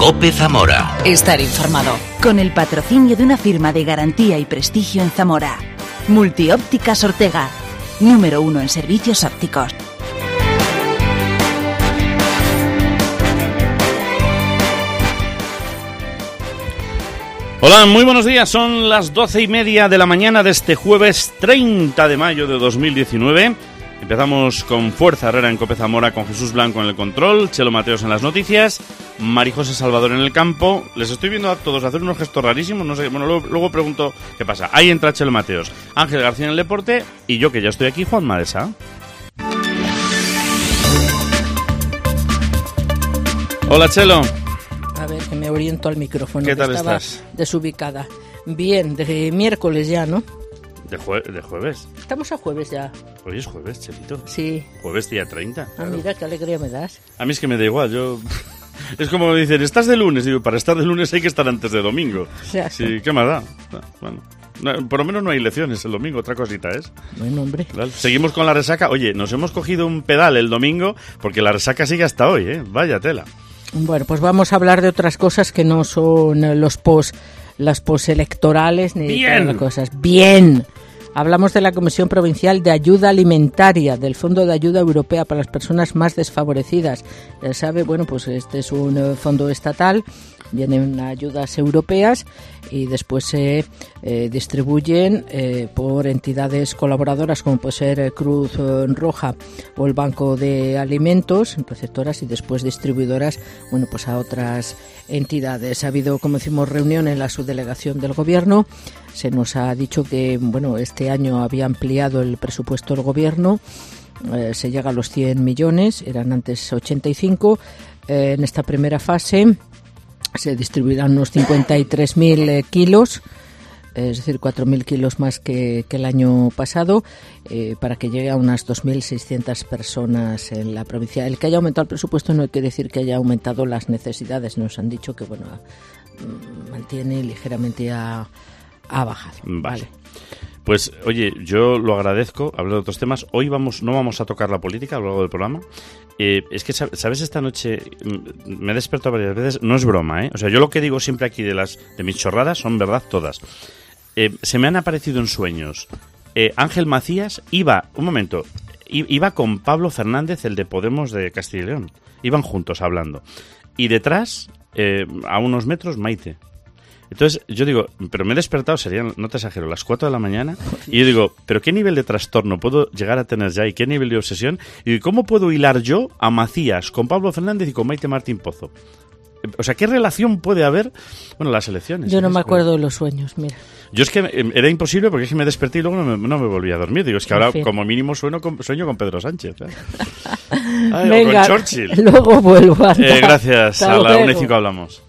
COPE Zamora. Estar informado. Con el patrocinio de una firma de garantía y prestigio en Zamora. Multiópticas Ortega. Número 1 en servicios ópticos. Hola, muy buenos días. Son las 12:30 de la mañana de este jueves 30 de mayo de 2019. Empezamos con fuerza Herrera en COPE Zamora, con Jesús Blanco en el control, Chelo Mateos en las noticias, Marijose Salvador en el campo. Les estoy viendo a todos hacer unos gestos rarísimos, no sé, bueno, luego pregunto qué pasa. Ahí entra Chelo Mateos, Ángel García en el deporte y yo que ya estoy aquí, Juan Madesa. Hola, Chelo. A ver, que me oriento al micrófono. ¿Qué tal estaba estás? Desubicada. Bien, de miércoles ya, ¿no? De jueves. Estamos a jueves ya. Hoy es jueves, Chelito. Sí. Jueves día 30. Claro. Ah, mira, qué alegría me das. A mí es que me da igual, yo... Es como dicen, ¿estás de lunes? Digo, para estar de lunes hay que estar antes de domingo. O sea, sí, ¿qué más da? Bueno, por lo menos no hay lecciones el domingo, otra cosita es. Bueno, hombre. ¿Vale? Seguimos con la resaca. Oye, nos hemos cogido un pedal el domingo porque la resaca sigue hasta hoy, ¿eh? Vaya tela. Bueno, pues vamos a hablar de otras cosas que no son las postelectorales ni ¡Bien! de otras cosas. ¡Bien! Hablamos de la Comisión Provincial de Ayuda Alimentaria, del Fondo de Ayuda Europea para las Personas Más Desfavorecidas. Ya sabe, bueno, pues este es un fondo estatal, vienen ayudas europeas y después se distribuyen por entidades colaboradoras como puede ser Cruz Roja o el Banco de Alimentos, receptoras y después distribuidoras, bueno, pues a otras entidades. Ha habido, como decimos, reunión en la subdelegación del Gobierno. Se nos ha dicho que, bueno, este año había ampliado el presupuesto del Gobierno, se llega a los 100 millones, eran antes 85. En esta primera fase se distribuirán unos 53.000 kilos, es decir, 4.000 kilos más que el año pasado, para que llegue a unas 2.600 personas en la provincia. El que haya aumentado el presupuesto no quiere decir que haya aumentado las necesidades. Nos han dicho que, bueno, mantiene ligeramente a bajar. Vale. Pues, oye, yo lo agradezco, hablo de otros temas. Hoy no vamos a tocar la política a lo largo del programa. Es que, ¿sabes? Esta noche me he despertado varias veces, no es broma, ¿eh? O sea, yo lo que digo siempre aquí de mis chorradas son verdad todas. Se me han aparecido en sueños. Ángel Macías iba con Pablo Fernández, el de Podemos de Castilla y León. Iban juntos hablando. Y detrás, a unos metros, Maite. Entonces yo digo, pero me he despertado, serían, no te exagero, las 4 de la mañana, y yo digo, ¿pero qué nivel de trastorno puedo llegar a tener ya y qué nivel de obsesión? Y ¿cómo puedo hilar yo a Macías con Pablo Fernández y con Maite Martín Pozo? O sea, ¿qué relación puede haber? Bueno, las elecciones. Yo no me acuerdo de los sueños, mira. Yo es que era imposible porque es que me desperté y luego no me volví a dormir. Digo, es que ahora como mínimo sueño con Pedro Sánchez. Ay, venga, o con Churchill. Luego vuelvo. Gracias, a la 1:05 hablamos.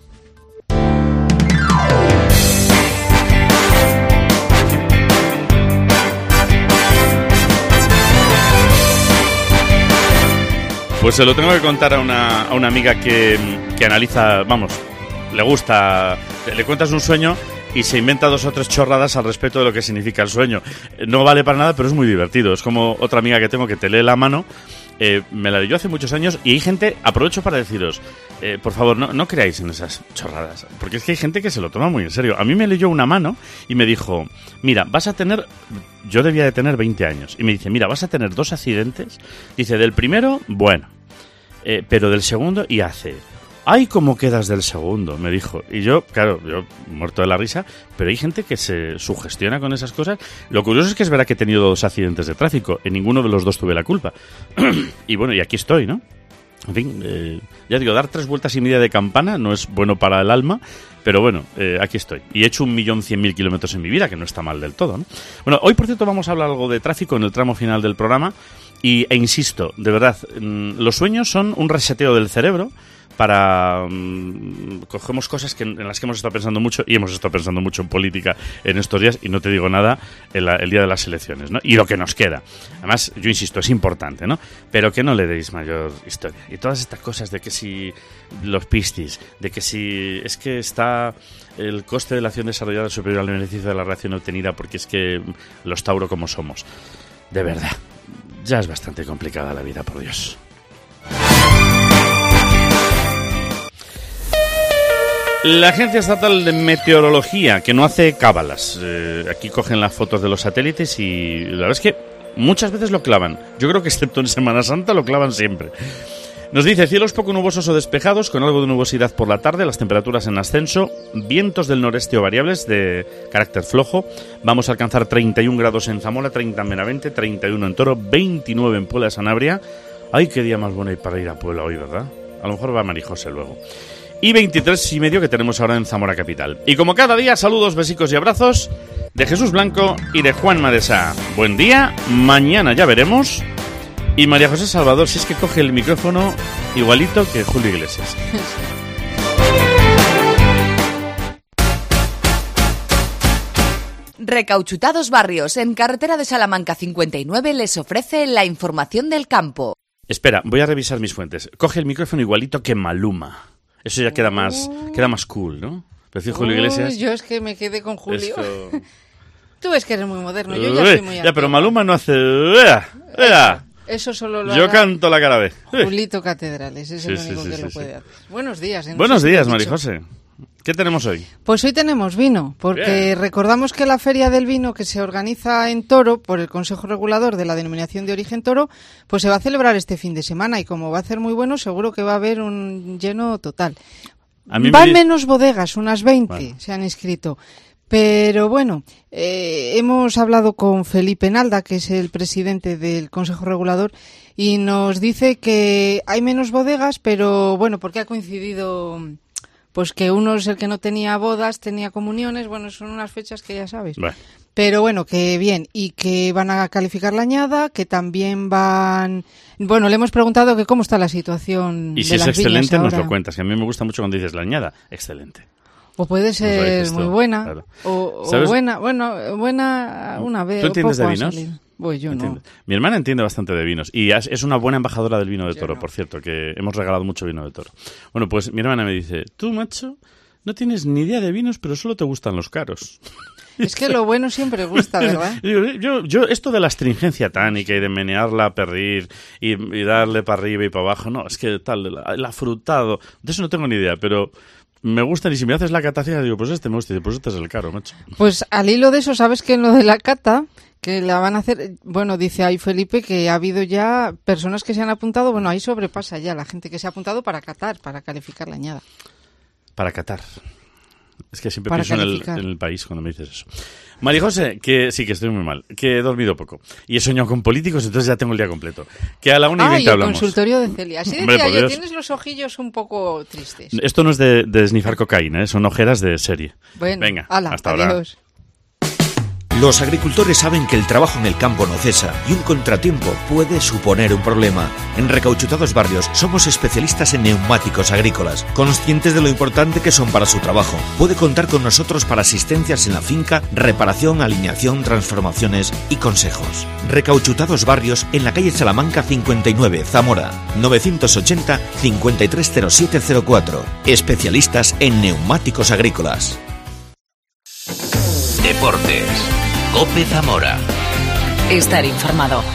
Pues se lo tengo que contar a una amiga que analiza, vamos, le gusta, le cuentas un sueño y se inventa 2 o 3 chorradas al respecto de lo que significa el sueño. No vale para nada, pero es muy divertido. Es como otra amiga que tengo que te lee la mano, me la leyó hace muchos años y hay gente, aprovecho para deciros, por favor, no creáis en esas chorradas, porque es que hay gente que se lo toma muy en serio. A mí me leyó una mano y me dijo, mira, vas a tener, yo debía de tener 20 años, y me dice, mira, vas a tener 2 accidentes, dice, del primero, bueno, pero del segundo, y hace, ¡ay, cómo quedas del segundo!, me dijo. Y yo, claro, yo muerto de la risa, pero hay gente que se sugestiona con esas cosas. Lo curioso es que es verdad que he tenido 2 accidentes de tráfico, en ninguno de los 2 tuve la culpa. Y bueno, y aquí estoy, ¿no? En fin, ya digo, dar 3 vueltas y media de campana no es bueno para el alma, pero bueno, aquí estoy. Y he hecho 1.100.000 kilómetros en mi vida, que no está mal del todo, ¿no? Bueno, hoy, por cierto, vamos a hablar algo de tráfico en el tramo final del programa. E insisto, de verdad, los sueños son un reseteo del cerebro para... cogemos cosas en las que hemos estado pensando mucho, y hemos estado pensando mucho en política en estos días, y no te digo nada el día de las elecciones, ¿no? Y lo que nos queda. Además, yo insisto, es importante, ¿no? Pero que no le deis mayor historia. Y todas estas cosas de que si los pistis, de que si es que está el coste de la acción desarrollada superior al beneficio de la reacción obtenida, porque es que los Tauro como somos. De verdad, ya es bastante complicada la vida, por Dios. La Agencia Estatal de Meteorología, que no hace cábalas. Aquí cogen las fotos de los satélites y la verdad es que muchas veces lo clavan. Yo creo que excepto en Semana Santa lo clavan siempre. Nos dice cielos poco nubosos o despejados, con algo de nubosidad por la tarde, las temperaturas en ascenso, vientos del noreste o variables de carácter flojo. Vamos a alcanzar 31 grados en Zamora, 30 en Benavente, 31 en Toro, 29 en Puebla de Sanabria. Ay, qué día más bueno hay para ir a Puebla hoy, ¿verdad? A lo mejor va Marijose luego. Y 23,5 que tenemos ahora en Zamora capital. Y como cada día, saludos, besicos y abrazos de Jesús Blanco y de Juan Madesa. Buen día, mañana ya veremos. Y María José Salvador, si es que coge el micrófono igualito que Julio Iglesias. Recauchutados Barrios, en carretera de Salamanca 59, les ofrece la información del campo. Espera, voy a revisar mis fuentes. Coge el micrófono igualito que Maluma. Eso ya queda más cool, ¿no? Pero decir Julio Iglesias... Yo es que me quedé con Julio. Esto... Tú ves que eres muy moderno, yo ya soy muy Ya, pero Maluma no hace... ¡Ea! Eso solo lo Yo canto la cara B. Julito Catedrales, es el único que lo puede hacer. Buenos días. Buenos días, Marijose. ¿Qué tenemos hoy? Pues hoy tenemos vino, porque Bien. Recordamos que la Feria del Vino que se organiza en Toro por el Consejo Regulador de la Denominación de Origen Toro, pues se va a celebrar este fin de semana y como va a ser muy bueno, seguro que va a haber un lleno total. Van menos bodegas, unas 20 se han inscrito. Pero bueno, hemos hablado con Felipe Nalda, que es el presidente del Consejo Regulador, y nos dice que hay menos bodegas, pero bueno, porque ha coincidido pues que uno es el que no tenía bodas, tenía comuniones, bueno, son unas fechas que ya sabes. Bueno. Pero bueno, que bien, y que van a calificar la añada, que también van... Bueno, le hemos preguntado que cómo está la situación y si de es las excelente, viñas nos ahora. lo cuentas, que a mí me gusta mucho cuando dices la añada. Excelente. O puede ser muy buena, claro. o ¿Sabes? buena una vez. ¿Tú entiendes de poco vinos? Pues yo no. Mi hermana entiende bastante de vinos y es una buena embajadora del vino de Toro, no. por cierto, que hemos regalado mucho vino de Toro. Bueno, pues mi hermana me dice, tú, macho, no tienes ni idea de vinos, pero solo te gustan los caros. Es que lo bueno siempre gusta, ¿verdad? Yo esto de la astringencia tánica y de menearla a perdir y darle para arriba y para abajo, no, es que tal, el afrutado, de eso no tengo ni idea, pero... Me gustan y si me haces la cata, digo, pues este me gusta y pues este es el caro, macho. Pues al hilo de eso, ¿sabes que en lo de la cata, que la van a hacer, bueno, dice ahí Felipe que ha habido ya personas que se han apuntado, bueno, ahí sobrepasa ya la gente que se ha apuntado para catar, para calificar la añada. Para catar. Es que siempre Para pienso en el país cuando me dices eso. Marijose, que sí, que estoy muy mal, que he dormido poco y he soñado con políticos, entonces ya tengo el día completo. Que a la 1:20 el hablamos. Consultorio de Celia. Así Hombre, decía por yo, Dios. tienes los ojillos un poco tristes. Esto no es de snifar cocaína, son ojeras de serie. Bueno, venga, ala, hasta adiós. ahora. Los agricultores saben que el trabajo en el campo no cesa y un contratiempo puede suponer un problema. En Recauchutados Barrios somos especialistas en neumáticos agrícolas, conscientes de lo importante que son para su trabajo. Puede contar con nosotros para asistencias en la finca, reparación, alineación, transformaciones y consejos. Recauchutados Barrios en la calle Salamanca 59, Zamora, 980 530704. Especialistas en neumáticos agrícolas. Deportes. COPE Zamora. Estar informado.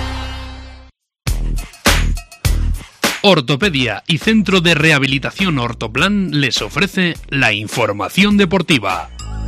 Ortopedia y Centro de Rehabilitación Ortoplan les ofrece la información deportiva.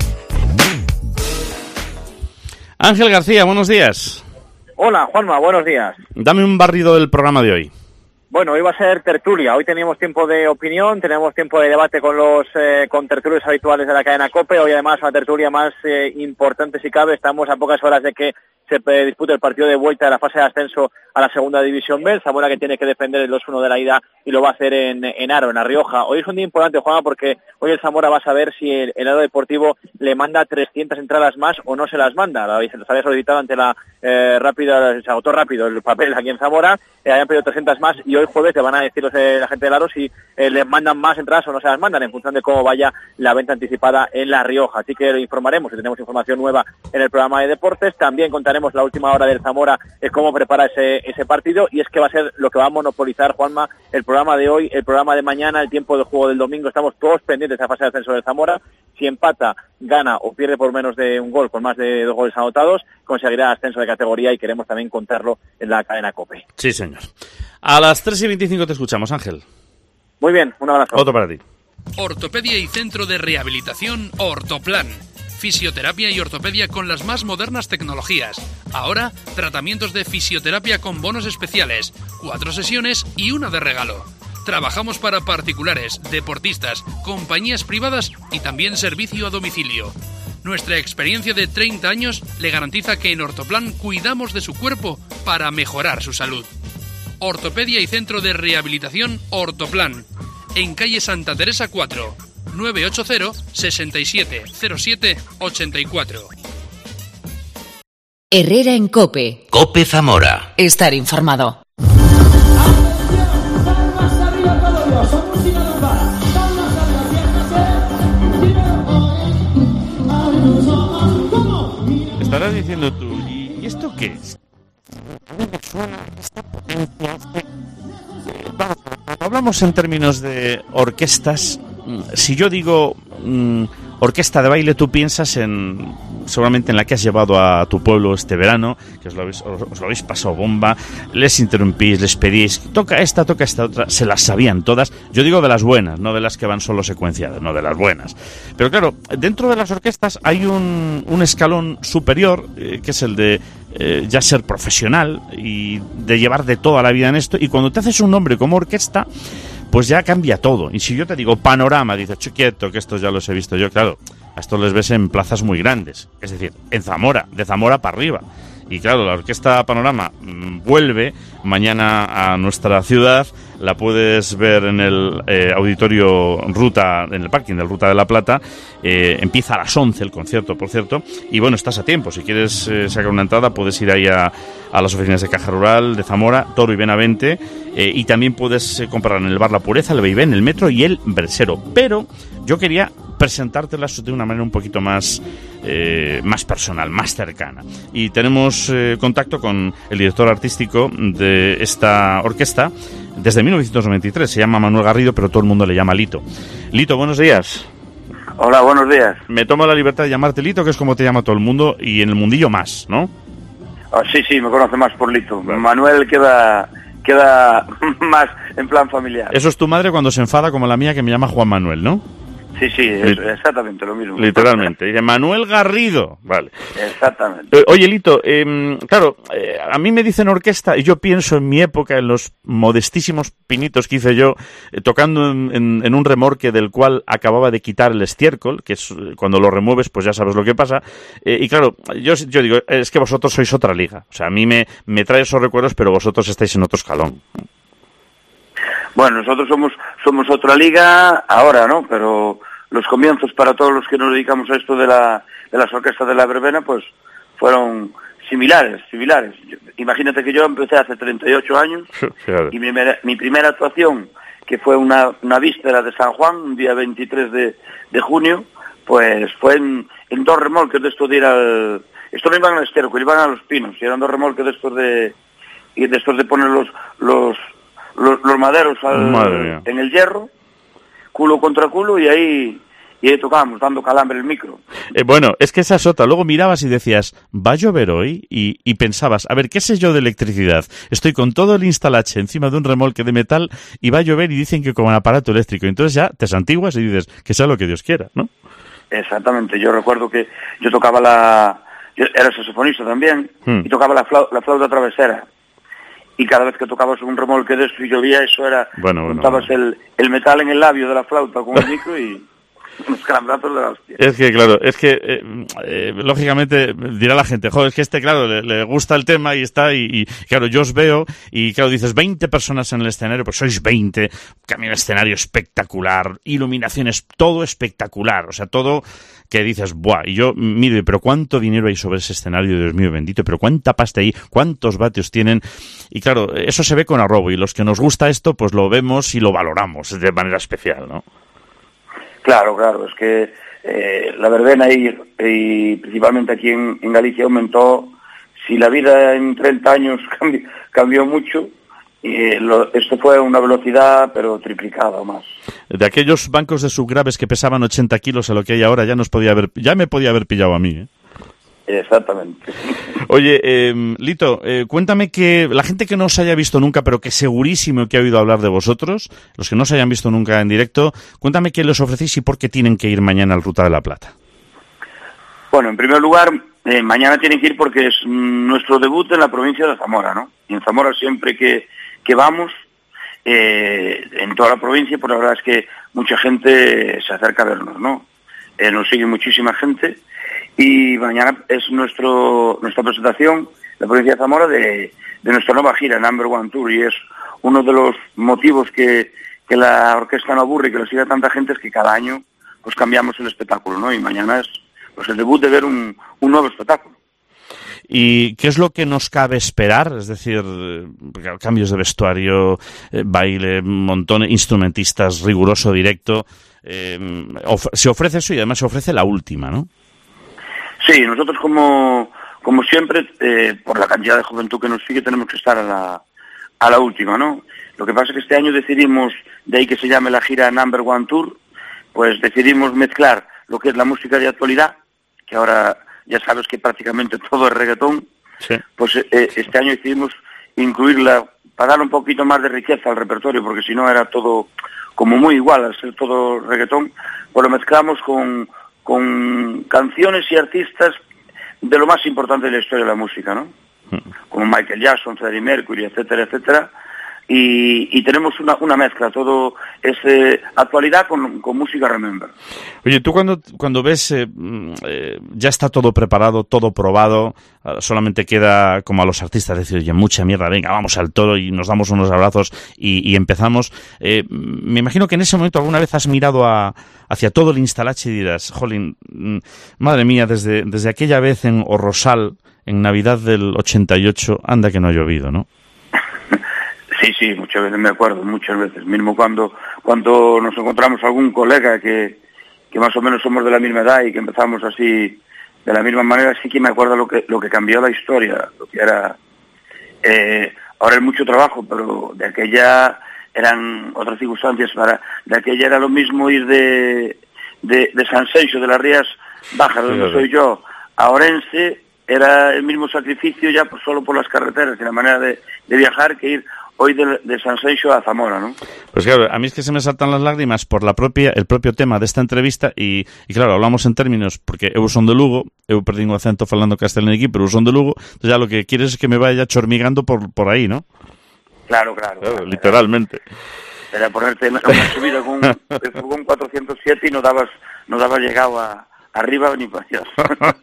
Ángel García, buenos días. Hola, Juanma, buenos días. Dame un barrido del programa de hoy. Bueno, hoy va a ser tertulia. Hoy teníamos tiempo de opinión, tenemos tiempo de debate con los contertulios habituales de la cadena COPE. Hoy además una tertulia más importante si cabe. Estamos a pocas horas de que se dispute el partido de vuelta de la fase de ascenso a la segunda división B. El Zamora que tiene que defender el 2-1 de la ida y lo va a hacer en Aro, en La Rioja. Hoy es un día importante, Juanma, porque hoy el Zamora va a saber si el Aro Deportivo le manda 300 entradas más o no se las manda. Se las había solicitado ante la rápida, se agotó rápido el papel aquí en Zamora. Habían pedido 300 más y hoy jueves le van a decir la gente del Aro si les mandan más entradas o no se las mandan en función de cómo vaya la venta anticipada en La Rioja. Así que lo informaremos y tenemos información nueva en el programa de deportes. También contaremos la última hora del Zamora, cómo prepara ese partido, y es que va a ser lo que va a monopolizar, Juanma, el programa de hoy, el programa de mañana, el tiempo de juego del domingo. Estamos todos pendientes de esa fase de ascenso del Zamora. Si empata, gana o pierde por menos de un gol, con más de 2 goles anotados, conseguirá ascenso de categoría y queremos también contarlo en la cadena COPE. Sí, señor. A las 3:25 te escuchamos, Ángel. Muy bien, un abrazo. Otro para ti. Ortopedia y Centro de Rehabilitación Ortoplan. Fisioterapia y ortopedia con las más modernas tecnologías. Ahora, tratamientos de fisioterapia con bonos especiales, 4 sesiones y una de regalo. Trabajamos para particulares, deportistas, compañías privadas y también servicio a domicilio. Nuestra experiencia de 30 años le garantiza que en Ortoplan cuidamos de su cuerpo para mejorar su salud. Ortopedia y Centro de Rehabilitación Ortoplan. En calle Santa Teresa 4. 980 67 07 84. Herrera en COPE. Cope Zamora. Estar informado. Estarás diciendo tú, ¿y esto qué es? Hablamos en términos de orquestas. Si yo digo orquesta de baile, tú piensas seguramente en la que has llevado a tu pueblo este verano, que os lo habéis pasado bomba, les interrumpís, les pedís, toca esta otra, se las sabían todas. Yo digo de las buenas, no de las que van solo secuenciadas, no, de las buenas. Pero claro, dentro de las orquestas hay un escalón superior, que es el de ya ser profesional y de llevar de toda la vida en esto, y cuando te haces un nombre como orquesta, pues ya cambia todo. Y si yo te digo Panorama, dices, quieto, que estos ya los he visto yo. Claro, a estos les ves en plazas muy grandes, es decir, en Zamora, de Zamora para arriba. Y claro, la Orquesta Panorama vuelve mañana a nuestra ciudad. La puedes ver en el auditorio Ruta, en el parking del Ruta de la Plata. Empieza a las 11 el concierto, por cierto. Y bueno, estás a tiempo. Si quieres sacar una entrada, puedes ir ahí a las oficinas de Caja Rural de Zamora, Toro y Benavente. Y también puedes comprar en el bar La Pureza, el B&B, en el Metro y el Brasero. Pero yo quería presentártelas de una manera un poquito más personal, más cercana. Y tenemos contacto con el director artístico de esta orquesta desde 1993. Se llama Manuel Garrido, pero todo el mundo le llama Lito. Lito, buenos días. Hola, buenos días. Me tomo la libertad de llamarte Lito, que es como te llama todo el mundo, y en el mundillo más, ¿no? Sí, me conoce más por Lito. Vale. Manuel queda más en plan familiar. Eso es tu madre cuando se enfada, como la mía, que me llama Juan Manuel, ¿no? Sí, es exactamente lo mismo. Literalmente. Dice Manuel Garrido. Vale. Exactamente. Oye, Lito, claro, a mí me dicen orquesta y yo pienso en mi época, en los modestísimos pinitos que hice yo, tocando en un remorque del cual acababa de quitar el estiércol, que es cuando lo remueves, pues ya sabes lo que pasa. Y claro, yo digo, es que vosotros sois otra liga. O sea, a mí me trae esos recuerdos, pero vosotros estáis en otro escalón. Bueno, nosotros somos otra liga ahora, ¿no? Pero los comienzos para todos los que nos dedicamos a esto de las orquestas de la verbena, pues fueron similares. Imagínate que yo empecé hace 38 años y mi primera actuación, que fue una víspera de San Juan, un día 23 de junio, pues fue en dos remolques de estos de ir al... Estos no iban al Estero, iban a Los Pinos, y eran dos remolques de estos de poner los maderos en el hierro, culo contra culo, y ahí tocábamos, dando calambre el micro. Bueno, es que esa es otra. Luego mirabas y decías, ¿va a llover hoy? Y pensabas, a ver, ¿qué sé yo de electricidad? Estoy con todo el instalache encima de un remolque de metal y va a llover y dicen que con un aparato eléctrico. Entonces ya te santiguas y dices, que sea lo que Dios quiera, ¿no? Exactamente. Yo recuerdo que yo tocaba yo era saxofonista también, y tocaba la flauta travesera. Y cada vez que tocabas un remolque de esto y llovía, eso era... Juntabas el metal en el labio de la flauta con el micro y unos calambrazos de la hostia. Es que, claro, lógicamente dirá la gente, joder, es que claro, le gusta el tema y está, y claro, yo os veo, y claro, dices 20 personas en el escenario, pues sois 20, cambio de escenario espectacular, iluminaciones, todo espectacular, o sea, todo... que dices, buah, y yo miro, pero cuánto dinero hay sobre ese escenario, Dios mío bendito, pero cuánta pasta hay, cuántos vatios tienen, y claro, eso se ve con arrobo, y los que nos gusta esto, pues lo vemos y lo valoramos de manera especial, ¿no? Claro, es que la verbena y principalmente aquí en Galicia aumentó. Si la vida en 30 años cambió mucho, esto fue a una velocidad pero triplicada o más. De aquellos bancos de subgraves que pesaban 80 kilos a lo que hay ahora, ya me podía haber pillado a mí, ¿eh? Exactamente. Oye, Lito, cuéntame que la gente que no os haya visto nunca, pero que segurísimo que ha oído hablar de vosotros, los que no os hayan visto nunca en directo, cuéntame qué les ofrecéis y por qué tienen que ir mañana al Ruta de la Plata. Bueno, en primer lugar, mañana tienen que ir porque es nuestro debut en la provincia de Zamora, ¿no? Y en Zamora siempre que vamos, en toda la provincia, pues la verdad es que mucha gente se acerca a vernos, ¿no? Nos sigue muchísima gente. Y mañana es nuestra presentación, la provincia de Zamora, de nuestra nueva gira, Number One Tour, y es uno de los motivos que la orquesta no aburre y que lo siga tanta gente, es que cada año pues cambiamos el espectáculo, ¿no? Y mañana es pues el debut de ver un nuevo espectáculo. ¿Y qué es lo que nos cabe esperar? Es decir, cambios de vestuario, baile, montones, instrumentistas, riguroso directo. Se ofrece eso y además se ofrece la última, ¿no? Sí, nosotros como siempre, por la cantidad de juventud que nos sigue, tenemos que estar a la última, ¿no? Lo que pasa es que este año decidimos, de ahí que se llame la gira Number One Tour, pues decidimos mezclar lo que es la música de actualidad, que ahora ya sabes que prácticamente todo es reggaetón, sí. Pues este año decidimos incluirla para dar un poquito más de riqueza al repertorio, porque si no era todo como muy igual, al ser todo reggaetón, pues lo mezclamos con canciones y artistas de lo más importante de la historia de la música, ¿no? Como Michael Jackson, Freddie Mercury, etcétera, etcétera. Y tenemos una mezcla, todo es actualidad con música remember. Oye, tú cuando ves, ya está todo preparado, todo probado, solamente queda como a los artistas decir, oye, mucha mierda, venga, vamos al toro y nos damos unos abrazos y empezamos. Me imagino que en ese momento alguna vez has mirado hacia todo el Instalache y dirás, jolín, madre mía, desde aquella vez en Orrosal, en Navidad del 88, anda que no ha llovido, ¿no? Sí, muchas veces me acuerdo, muchas veces. Mismo cuando nos encontramos algún colega que más o menos somos de la misma edad y que empezamos así de la misma manera, sí que me acuerdo lo que cambió la historia, lo que era. Ahora es mucho trabajo, pero de aquella eran otras circunstancias. De aquella era lo mismo ir de San Seixo, de las Rías Bajas, donde soy yo, a Orense, era el mismo sacrificio ya solo por las carreteras y la manera de viajar que ir hoy de San Seixo a Zamora, ¿no? Pues claro, a mí es que se me saltan las lágrimas por el propio tema de esta entrevista y claro, hablamos en términos, porque eu son de Lugo, eu perdí un acento falando castelán aquí, pero eu son de Lugo, entonces ya lo que quieres es que me vaya chormigando por ahí, ¿no? Claro, literalmente. Era ponerte una subida con un 407 y no dabas llegado arriba ni para allá.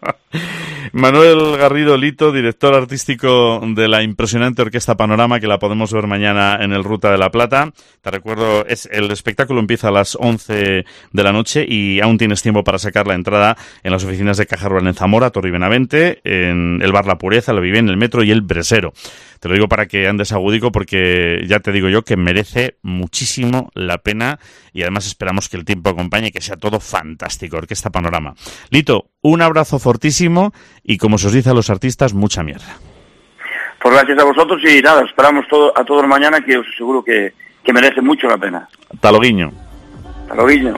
Manuel Garrido Lito, director artístico de la impresionante Orquesta Panorama, que la podemos ver mañana en el Ruta de la Plata. Te recuerdo, el espectáculo empieza a las 11 de la noche y aún tienes tiempo para sacar la entrada en las oficinas de Caja Rural en Zamora, Torre y Benavente, en el Bar La Pureza, el Viven, el Metro y el Bresero. Te lo digo para que andes agudico porque ya te digo yo que merece muchísimo la pena y además esperamos que el tiempo acompañe y que sea todo fantástico. Orquesta Panorama. Lito, un abrazo fortísimo y como se os dice a los artistas, mucha mierda. Pues gracias a vosotros y nada, esperamos a todos mañana, que os aseguro que merece mucho la pena. Hasta luego. Hasta luego.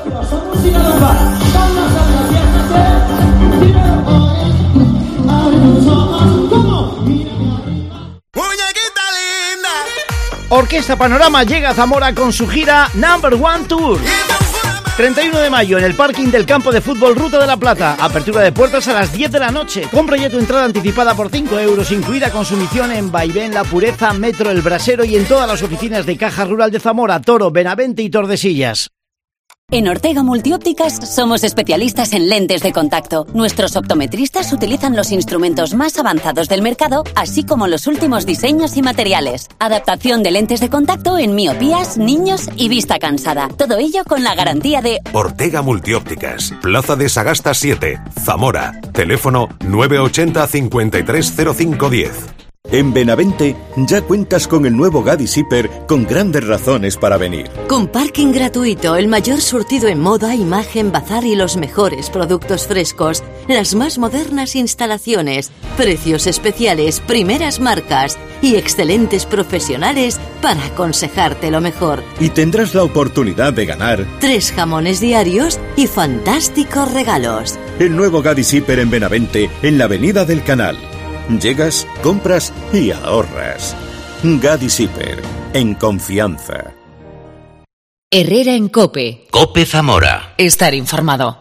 Orquesta Panorama llega a Zamora con su gira Number One Tour. 31 de mayo en el parking del campo de fútbol Ruta de la Plata. Apertura de puertas a las 10 de la noche. Compra ya tu entrada anticipada por 5 euros, incluida consumición en Vaivén, La Pureza, Metro, El Brasero y en todas las oficinas de Caja Rural de Zamora, Toro, Benavente y Tordesillas. En Ortega Multiópticas somos especialistas en lentes de contacto. Nuestros optometristas utilizan los instrumentos más avanzados del mercado, así como los últimos diseños y materiales. Adaptación de lentes de contacto en miopías, niños y vista cansada. Todo ello con la garantía de Ortega Multiópticas, Plaza de Sagasta 7, Zamora. Teléfono 980 530510. En Benavente ya cuentas con el nuevo Gadis Hiper con grandes razones para venir. Con parking gratuito, el mayor surtido en moda, imagen, bazar y los mejores productos frescos, las más modernas instalaciones, precios especiales, primeras marcas y excelentes profesionales para aconsejarte lo mejor. Y tendrás la oportunidad de ganar 3 jamones diarios y fantásticos regalos. el nuevo Gadis Hiper en Benavente, en la Avenida del Canal. Llegas, compras y ahorras. Gadis Hiper, en confianza. Herrera en COPE. COPE Zamora. Estar informado.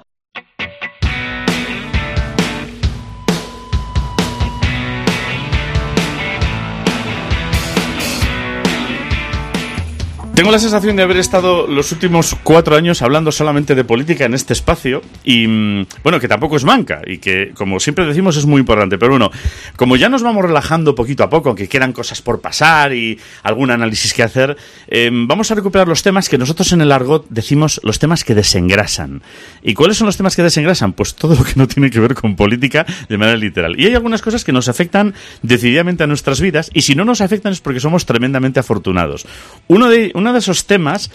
Tengo la sensación de haber estado los últimos 4 años hablando solamente de política en este espacio y, bueno, que tampoco es manca y que, como siempre decimos, es muy importante. Pero bueno, como ya nos vamos relajando poquito a poco, aunque quedan cosas por pasar y algún análisis que hacer, vamos a recuperar los temas que nosotros en el argot decimos los temas que desengrasan. ¿Y cuáles son los temas que desengrasan? Pues todo lo que no tiene que ver con política de manera literal. Y hay algunas cosas que nos afectan decididamente a nuestras vidas y si no nos afectan es porque somos tremendamente afortunados. Uno de esos temas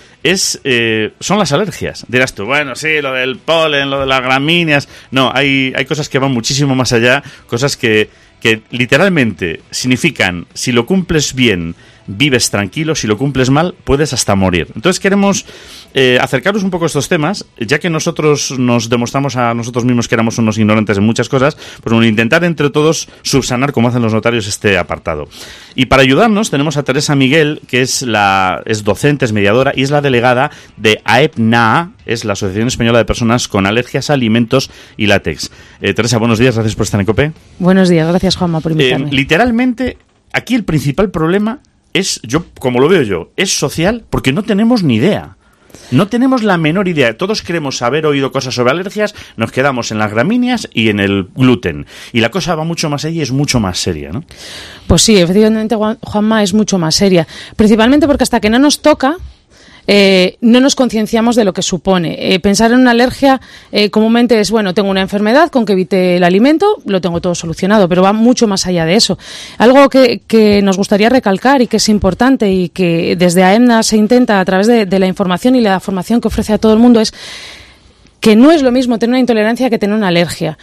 son las alergias. Dirás tú, bueno, sí, lo del polen, lo de las gramíneas. No, hay cosas que van muchísimo más allá, cosas que literalmente significan, si lo cumples bien, vives tranquilo, si lo cumples mal, puedes hasta morir. Entonces queremos acercaros un poco a estos temas, ya que nosotros nos demostramos a nosotros mismos que éramos unos ignorantes en muchas cosas, pues bueno, intentar entre todos subsanar, como hacen los notarios, este apartado. Y para ayudarnos tenemos a Teresa Miguel, que es docente, es mediadora y es la delegada de AEPNA, es la Asociación Española de Personas con Alergias a Alimentos y Látex. Teresa, buenos días, gracias por estar en COPE. Buenos días, gracias Juanma por invitarme. Literalmente, aquí el principal problema es, como lo veo yo, es social porque no tenemos ni idea. No tenemos la menor idea. Todos queremos haber oído cosas sobre alergias, nos quedamos en las gramíneas y en el gluten. Y la cosa va mucho más allá y es mucho más seria, ¿no? Pues sí, efectivamente, Juanma, es mucho más seria. Principalmente porque hasta que no nos toca, no nos concienciamos de lo que supone. Pensar en una alergia comúnmente es, bueno, tengo una enfermedad, con que evite el alimento, lo tengo todo solucionado, pero va mucho más allá de eso. Algo que nos gustaría recalcar y que es importante y que desde AEPNA se intenta a través de la información y la formación que ofrece a todo el mundo es que no es lo mismo tener una intolerancia que tener una alergia.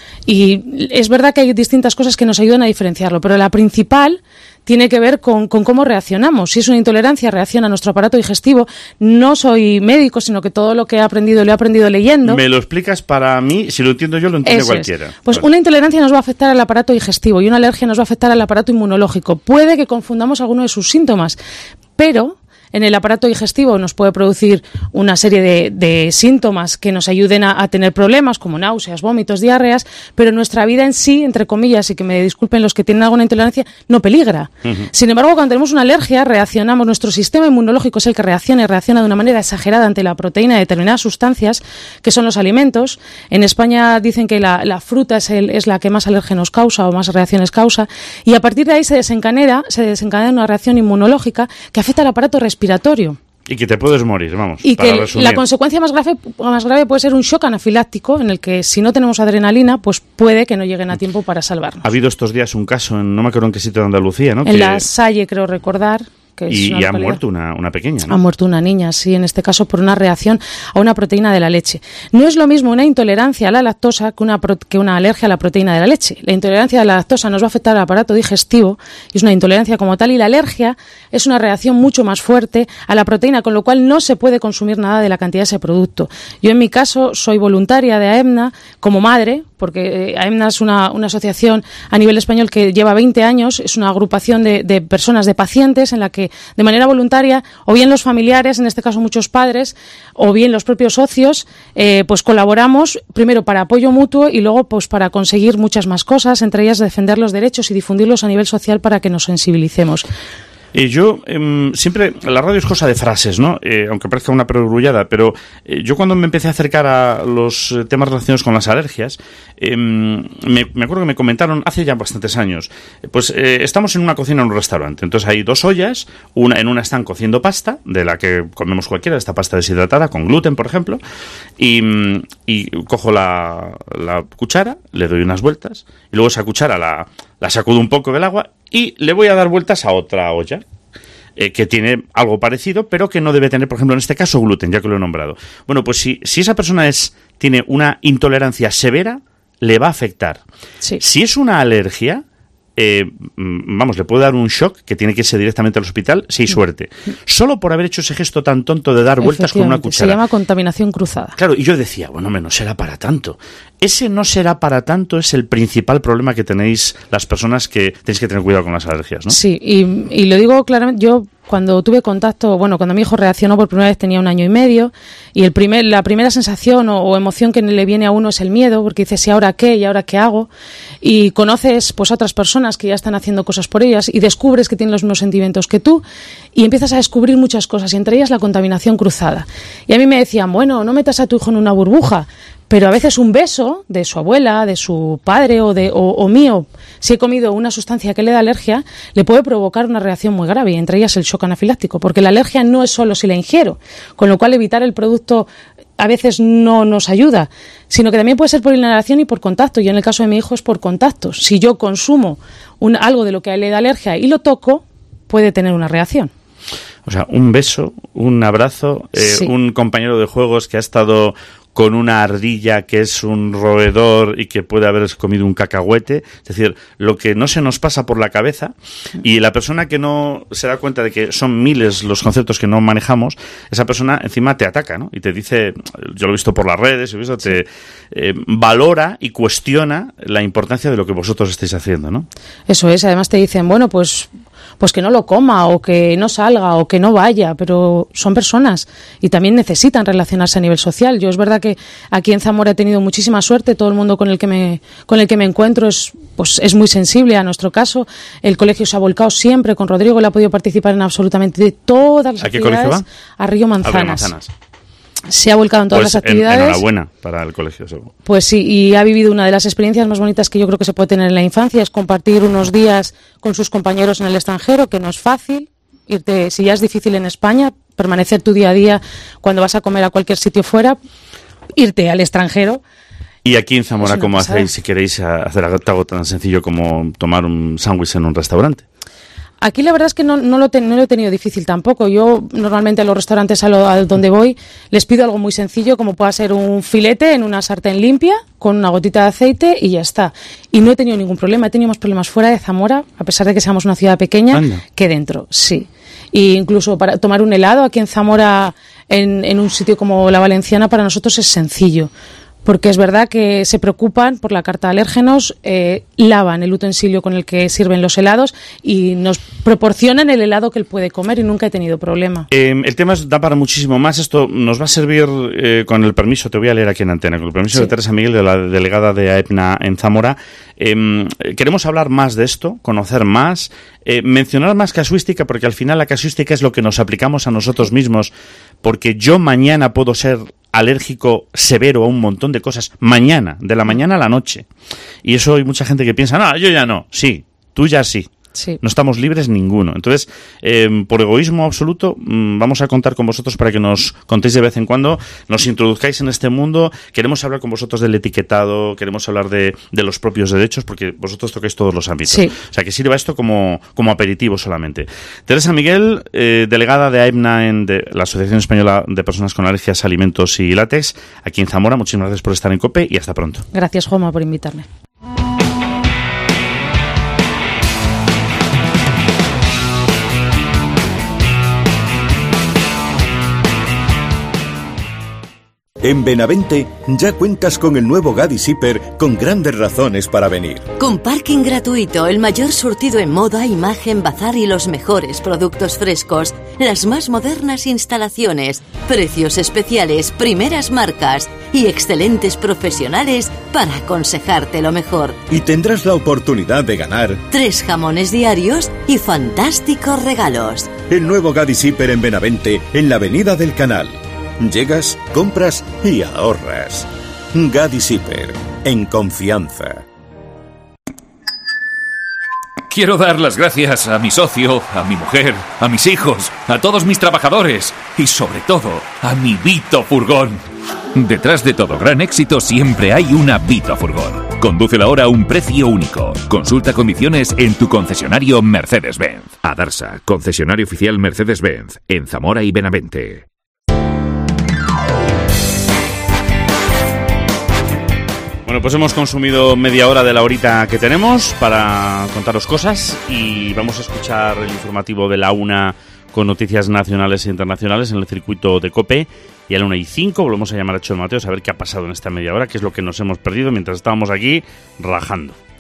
Y es verdad que hay distintas cosas que nos ayudan a diferenciarlo, pero la principal tiene que ver con cómo reaccionamos. Si es una intolerancia, reacciona a nuestro aparato digestivo. No soy médico, sino que todo lo que he aprendido lo he aprendido leyendo. Me lo explicas para mí, si lo entiendo yo, lo entiende cualquiera. Pues una intolerancia nos va a afectar al aparato digestivo y una alergia nos va a afectar al aparato inmunológico. Puede que confundamos alguno de sus síntomas, pero en el aparato digestivo nos puede producir una serie de síntomas que nos ayuden a tener problemas como náuseas, vómitos, diarreas, pero nuestra vida en sí, entre comillas, y que me disculpen los que tienen alguna intolerancia, no peligra. Uh-huh. Sin embargo, cuando tenemos una alergia, reaccionamos, nuestro sistema inmunológico es el que reacciona de una manera exagerada ante la proteína de determinadas sustancias, que son los alimentos. En España dicen que la fruta es la que más alérgenos causa o más reacciones causa, y a partir de ahí se desencadena una reacción inmunológica que afecta al aparato respiratorio. Y que te puedes morir, vamos. Y que la consecuencia más grave puede ser un shock anafiláctico en el que si no tenemos adrenalina, pues puede que no lleguen a tiempo para salvarnos. Ha habido estos días un caso, no me acuerdo en qué sitio de Andalucía, ¿no? En La Salle, creo recordar. Y ha muerto una pequeña, ¿no? Ha muerto una niña, sí, en este caso por una reacción a una proteína de la leche. No es lo mismo una intolerancia a la lactosa que una alergia a la proteína de la leche. La intolerancia a la lactosa nos va a afectar al aparato digestivo y es una intolerancia como tal, y la alergia es una reacción mucho más fuerte a la proteína, con lo cual no se puede consumir nada de la cantidad de ese producto. Yo en mi caso soy voluntaria de AEPNA como madre, porque AEPNA es una asociación a nivel español que lleva 20 años, es una agrupación de personas, de pacientes, en la que de manera voluntaria, o bien los familiares, en este caso muchos padres, o bien los propios socios, pues colaboramos primero para apoyo mutuo y luego pues para conseguir muchas más cosas, entre ellas defender los derechos y difundirlos a nivel social para que nos sensibilicemos. Yo siempre, la radio es cosa de frases, ¿no? Aunque parezca una perogrullada, pero yo cuando me empecé a acercar a los temas relacionados con las alergias, me acuerdo que me comentaron hace ya bastantes años, pues estamos en una cocina en un restaurante, entonces hay 2 ollas, en una están cociendo pasta, de la que comemos cualquiera, esta pasta deshidratada, con gluten, por ejemplo, y cojo la cuchara, le doy unas vueltas, y luego esa cuchara la sacudo un poco del agua y le voy a dar vueltas a otra olla que tiene algo parecido, pero que no debe tener, por ejemplo, en este caso, gluten, ya que lo he nombrado. Bueno, pues si esa persona tiene una intolerancia severa, le va a afectar. Sí. Si es una alergia, le puede dar un shock que tiene que irse directamente al hospital, si hay suerte. Solo por haber hecho ese gesto tan tonto de dar vueltas con una cuchara. Se llama contaminación cruzada. Claro, y yo decía, bueno, no será para tanto. Ese no será para tanto es el principal problema que tenéis las personas que tenéis que tener cuidado con las alergias, ¿no? Sí, y lo digo claramente, yo cuando tuve contacto, cuando mi hijo reaccionó por primera vez tenía 1 año y medio, y la primera sensación o emoción que le viene a uno es el miedo, porque dices, ¿y ahora qué? ¿Y ahora qué hago? Y conoces pues a otras personas que ya están haciendo cosas por ellas y descubres que tienen los mismos sentimientos que tú y empiezas a descubrir muchas cosas, y entre ellas la contaminación cruzada. Y a mí me decían, bueno, no metas a tu hijo en una burbuja, pero a veces un beso de su abuela, de su padre o mío, si he comido una sustancia que le da alergia, le puede provocar una reacción muy grave, y entre ellas el shock anafiláctico, porque la alergia no es solo si la ingiero, con lo cual evitar el producto a veces no nos ayuda, sino que también puede ser por inhalación y por contacto. Yo en el caso de mi hijo es por contacto. Si yo consumo algo de lo que a él le da alergia y lo toco, puede tener una reacción. O sea, un beso, un abrazo, Sí. Un compañero de juegos que ha estado con una ardilla que es un roedor y que puede haber comido un cacahuete, es decir, lo que no se nos pasa por la cabeza, y la persona que no se da cuenta de que son miles los conceptos que no manejamos, esa persona encima te ataca, ¿no? Y te dice, yo lo he visto por las redes, te valora y cuestiona la importancia de lo que vosotros estáis haciendo, ¿no? Eso es, además te dicen, bueno, pues que no lo coma, o que no salga, o que no vaya, pero son personas y también necesitan relacionarse a nivel social. Yo es verdad que aquí en Zamora he tenido muchísima suerte, todo el mundo con el que me encuentro es muy sensible a nuestro caso. El colegio se ha volcado siempre con Rodrigo, él ha podido participar en absolutamente todas las actividades. ¿A qué colegio va? A Río Manzanas. Se ha volcado en todas las actividades. Enhorabuena para el colegio, seguro. Pues sí, y ha vivido una de las experiencias más bonitas que yo creo que se puede tener en la infancia, es compartir unos días con sus compañeros en el extranjero, que no es fácil. Irte, si ya es difícil en España, permanecer tu día a día cuando vas a comer a cualquier sitio fuera, irte al extranjero. Y aquí en Zamora, ¿cómo hacéis si queréis hacer algo tan sencillo como tomar un sándwich en un restaurante? Aquí la verdad es que no lo he tenido difícil tampoco. Yo normalmente a los restaurantes a donde voy les pido algo muy sencillo, como pueda ser un filete en una sartén limpia con una gotita de aceite y ya está. Y no he tenido ningún problema. He tenido más problemas fuera de Zamora, a pesar de que seamos una ciudad pequeña, que dentro, sí. E incluso para tomar un helado aquí en Zamora, en un sitio como La Valenciana, para nosotros es sencillo. Porque es verdad que se preocupan por la carta de alérgenos, lavan el utensilio con el que sirven los helados y nos proporcionan el helado que él puede comer, y nunca he tenido problema. El tema da para muchísimo más. Esto nos va a servir, con el permiso, te voy a leer aquí en antena, con el permiso de Teresa Miguel, de la delegada de AEPNA en Zamora. Queremos hablar más de esto, conocer más, mencionar más casuística, porque al final la casuística es lo que nos aplicamos a nosotros mismos, porque yo mañana puedo ser alérgico severo a un montón de cosas, mañana, de la mañana a la noche. Y eso hay mucha gente que piensa, no, yo ya no. Sí, tú ya sí. Sí. No estamos libres ninguno. Entonces, por egoísmo absoluto, vamos a contar con vosotros para que nos contéis de vez en cuando, nos introduzcáis en este mundo. Queremos hablar con vosotros del etiquetado, queremos hablar de los propios derechos, porque vosotros tocáis todos los ámbitos. Sí. O sea, que sirva esto como aperitivo solamente. Teresa Miguel, delegada de AEPNA, de la Asociación Española de Personas con Alergias a Alimentos y Látex, aquí en Zamora. Muchísimas gracias por estar en COPE y hasta pronto. Gracias, Juanma, por invitarme. En Benavente ya cuentas con el nuevo Gadis Hiper con grandes razones para venir. Con parking gratuito, el mayor surtido en moda, imagen, bazar y los mejores productos frescos, las más modernas instalaciones, precios especiales, primeras marcas y excelentes profesionales para aconsejarte lo mejor. Y tendrás la oportunidad de ganar 3 jamones diarios y fantásticos regalos. el nuevo Gadis Hiper en Benavente, en la Avenida del Canal. Llegas, compras y ahorras. Gadis Hiper, en confianza. Quiero dar las gracias a mi socio, a mi mujer, a mis hijos, a todos mis trabajadores y sobre todo a mi Vito Furgón. Detrás de todo gran éxito siempre hay una Vito Furgón. Condúcela ahora a un precio único. Consulta condiciones en tu concesionario Mercedes-Benz. Adarsa, concesionario oficial Mercedes-Benz, en Zamora y Benavente. Bueno, pues hemos consumido media hora de la horita que tenemos para contaros cosas y vamos a escuchar el informativo de la 1 con noticias nacionales e internacionales en el circuito de COPE, y a la 1:05 volvemos a llamar a Chon Mateos a ver qué ha pasado en esta media hora, qué es lo que nos hemos perdido mientras estábamos aquí rajando.